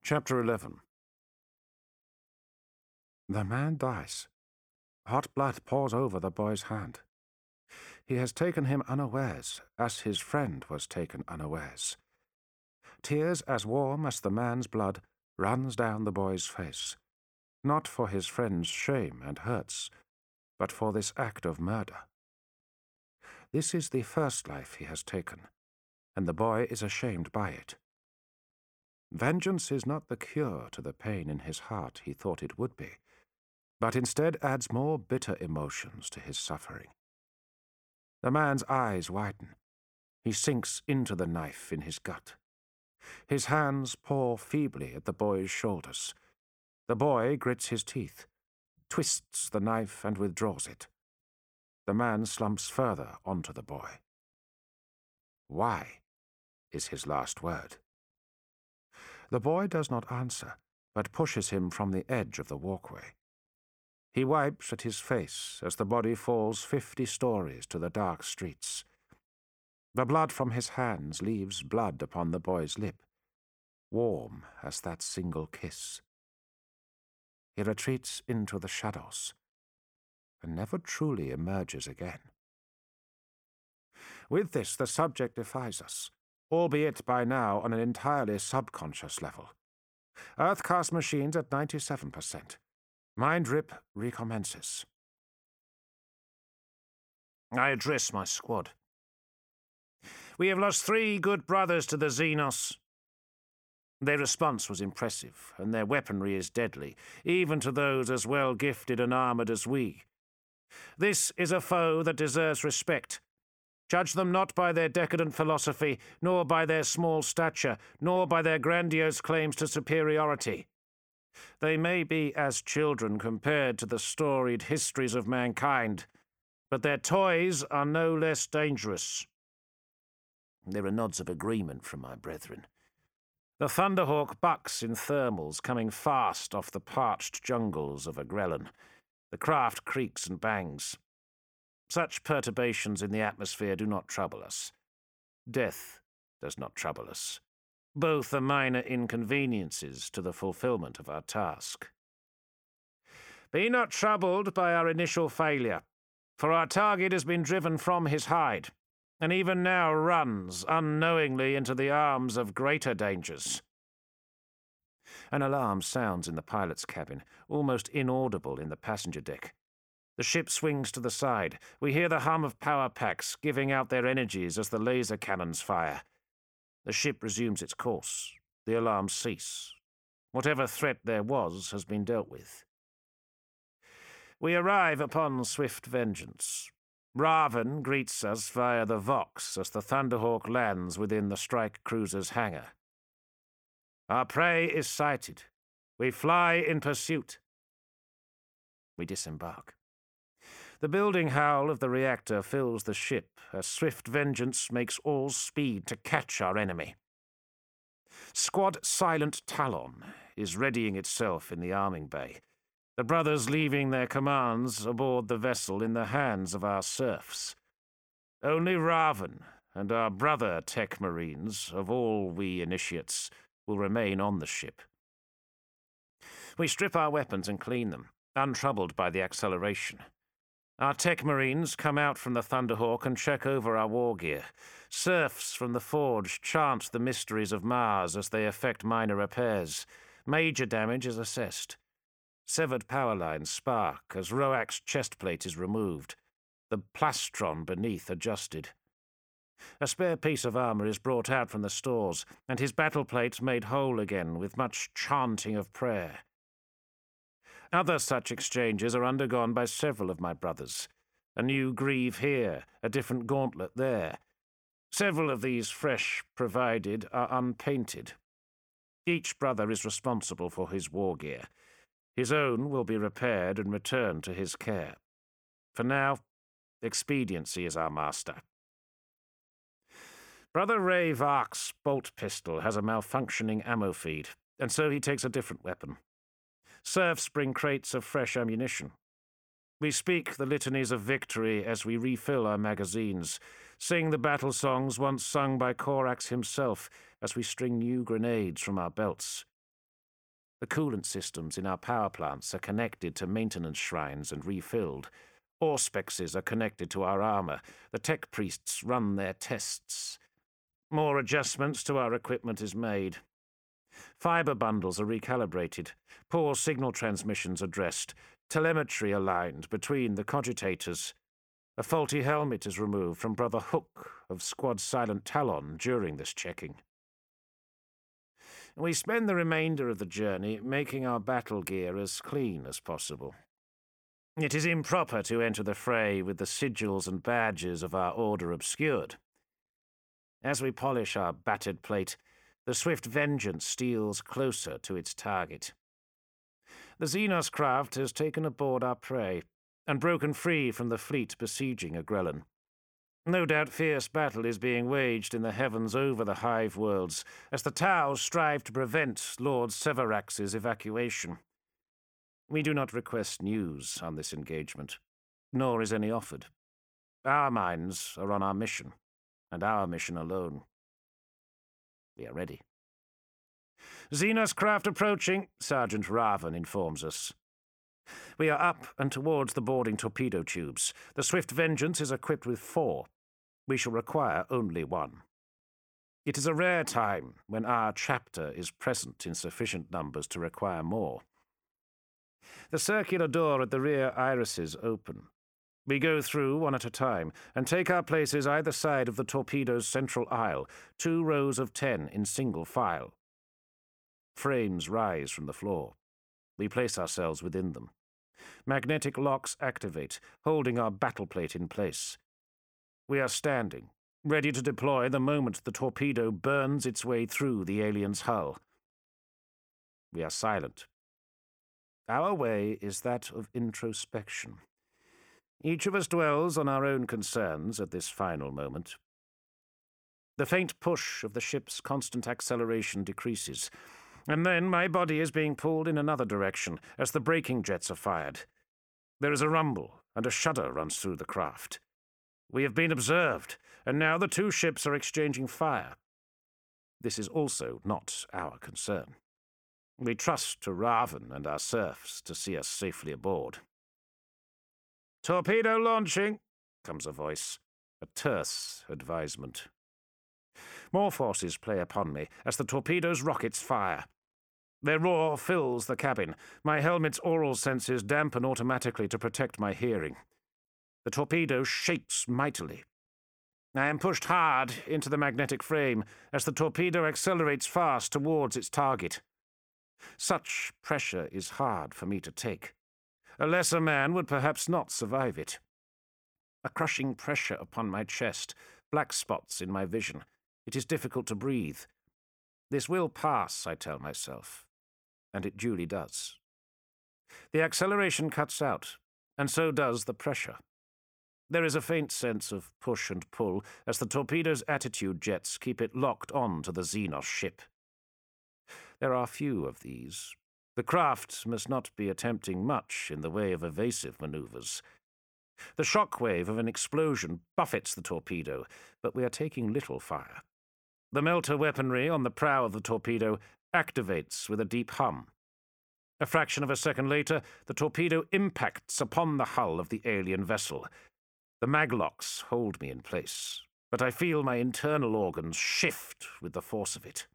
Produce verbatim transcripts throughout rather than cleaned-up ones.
Chapter eleven. The man dies. Hot blood pours over the boy's hand. He has taken him unawares, as his friend was taken unawares. Tears as warm as the man's blood runs down the boy's face, not for his friend's shame and hurts, but for this act of murder. This is the first life he has taken, and the boy is ashamed by it. Vengeance is not the cure to the pain in his heart he thought it would be, but instead adds more bitter emotions to his suffering. The man's eyes widen. He sinks into the knife in his gut. His hands paw feebly at the boy's shoulders. The boy grits his teeth, twists the knife and withdraws it. The man slumps further onto the boy. "Why?" is his last word. The boy does not answer, but pushes him from the edge of the walkway. He wipes at his face as the body falls fifty stories to the dark streets. The blood from his hands leaves blood upon the boy's lip, warm as that single kiss. He retreats into the shadows and never truly emerges again. With this, the subject defies us, albeit by now on an entirely subconscious level. Earthcast machines at ninety-seven percent. Mind rip recommences. I address my squad. We have lost three good brothers to the Xenos. Their response was impressive, and their weaponry is deadly, even to those as well gifted and armoured as we. This is a foe that deserves respect. Judge them not by their decadent philosophy, nor by their small stature, nor by their grandiose claims to superiority. They may be as children compared to the storied histories of mankind, but their toys are no less dangerous. There are nods of agreement from my brethren. The Thunderhawk bucks in thermals, coming fast off the parched jungles of Agrellan. The craft creaks and bangs. Such perturbations in the atmosphere do not trouble us. Death does not trouble us. Both are minor inconveniences to the fulfillment of our task. Be not troubled by our initial failure, for our target has been driven from his hide, and even now runs unknowingly into the arms of greater dangers. An alarm sounds in the pilot's cabin, almost inaudible in the passenger deck. The ship swings to the side. We hear the hum of power packs giving out their energies as the laser cannons fire. The ship resumes its course. The alarms cease. Whatever threat there was has been dealt with. We arrive upon swift vengeance. Raven greets us via the Vox as the Thunderhawk lands within the strike cruiser's hangar. Our prey is sighted. We fly in pursuit. We disembark. The building howl of the reactor fills the ship as swift vengeance makes all speed to catch our enemy. Squad Silent Talon is readying itself in the arming bay, the brothers leaving their commands aboard the vessel in the hands of our serfs. Only Raven and our brother Tech Marines, of all we initiates, will remain on the ship. We strip our weapons and clean them, untroubled by the acceleration. Our Tech Marines come out from the Thunderhawk and check over our war gear. Serfs from the Forge chant the mysteries of Mars as they effect minor repairs. Major damage is assessed. Severed power lines spark as Roak's chest plate is removed, the plastron beneath adjusted. A spare piece of armour is brought out from the stores, and his battle plate made whole again with much chanting of prayer. Other such exchanges are undergone by several of my brothers. A new greave here, a different gauntlet there. Several of these fresh provided are unpainted. Each brother is responsible for his war gear. His own will be repaired and returned to his care. For now, expediency is our master. Brother Ray Vark's bolt pistol has a malfunctioning ammo feed, and so he takes a different weapon. Serfs bring crates of fresh ammunition. We speak the litanies of victory as we refill our magazines, sing the battle songs once sung by Korax himself as we string new grenades from our belts. The coolant systems in our power plants are connected to maintenance shrines and refilled. Auspexes are connected to our armor. The tech priests run their tests. More adjustments to our equipment is made. Fiber bundles are recalibrated. Poor signal transmissions addressed. Telemetry aligned between the cogitators. A faulty helmet is removed from Brother Hook of Squad Silent Talon during this checking. We spend the remainder of the journey making our battle gear as clean as possible. It is improper to enter the fray with the sigils and badges of our order obscured. As we polish our battered plate, the swift vengeance steals closer to its target. The Xenos craft has taken aboard our prey and broken free from the fleet besieging Agrellan. No doubt fierce battle is being waged in the heavens over the Hive worlds as the Tau strive to prevent Lord Severax's evacuation. We do not request news on this engagement, nor is any offered. Our minds are on our mission, and our mission alone. We are ready. Xenos craft approaching, Sergeant Raven informs us. We are up and towards the boarding torpedo tubes. The Swift Vengeance is equipped with four. We shall require only one. It is a rare time when our chapter is present in sufficient numbers to require more. The circular door at the rear irises open. We go through one at a time and take our places either side of the torpedo's central aisle, two rows of ten in single file. Frames rise from the floor. We place ourselves within them. Magnetic locks activate, holding our battle plate in place. We are standing, ready to deploy the moment the torpedo burns its way through the alien's hull. We are silent. Our way is that of introspection. Each of us dwells on our own concerns at this final moment. The faint push of the ship's constant acceleration decreases, and then my body is being pulled in another direction as the braking jets are fired. There is a rumble, and a shudder runs through the craft. We have been observed, and now the two ships are exchanging fire. This is also not our concern. We trust to Raven and our serfs to see us safely aboard. "Torpedo launching," comes a voice, a terse advisement. More forces play upon me as the torpedo's rockets fire. Their roar fills the cabin. My helmet's aural senses dampen automatically to protect my hearing. The torpedo shakes mightily. I am pushed hard into the magnetic frame as the torpedo accelerates fast towards its target. Such pressure is hard for me to take. A lesser man would perhaps not survive it. A crushing pressure upon my chest, black spots in my vision. It is difficult to breathe. This will pass, I tell myself, and it duly does. The acceleration cuts out, and so does the pressure. There is a faint sense of push and pull as the torpedo's attitude jets keep it locked on to the Xenos ship. There are few of these. The craft must not be attempting much in the way of evasive maneuvers. The shockwave of an explosion buffets the torpedo, but we are taking little fire. The melter weaponry on the prow of the torpedo activates with a deep hum. A fraction of a second later, the torpedo impacts upon the hull of the alien vessel. The maglocks hold me in place, but I feel my internal organs shift with the force of it.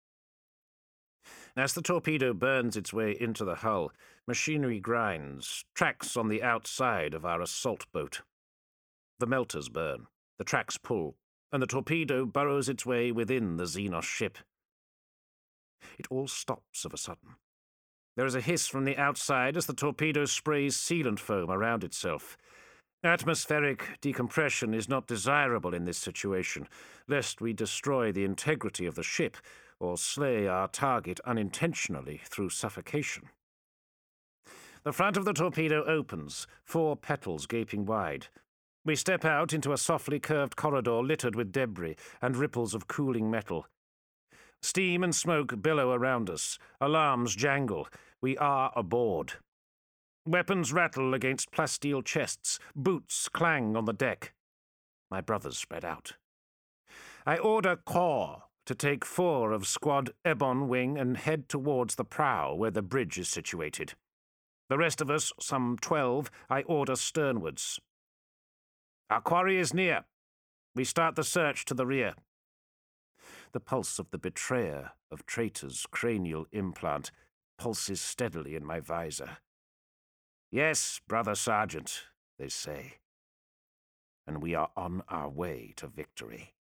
As the torpedo burns its way into the hull, machinery grinds, tracks on the outside of our assault boat. The melters burn, the tracks pull, and the torpedo burrows its way within the Xenos ship. It all stops of a sudden. There is a hiss from the outside as the torpedo sprays sealant foam around itself. Atmospheric decompression is not desirable in this situation, lest we destroy the integrity of the ship or slay our target unintentionally through suffocation. The front of the torpedo opens, four petals gaping wide. We step out into a softly curved corridor littered with debris and ripples of cooling metal. Steam and smoke billow around us. Alarms jangle. We are aboard. Weapons rattle against plasteel chests. Boots clang on the deck. My brothers spread out. I order Core to take four of Squad Ebon Wing and head towards the prow where the bridge is situated. The rest of us, some twelve, I order sternwards. Our quarry is near. We start the search to the rear. The pulse of the betrayer of Traitor's cranial implant pulses steadily in my visor. Yes, Brother Sergeant, they say. And we are on our way to victory.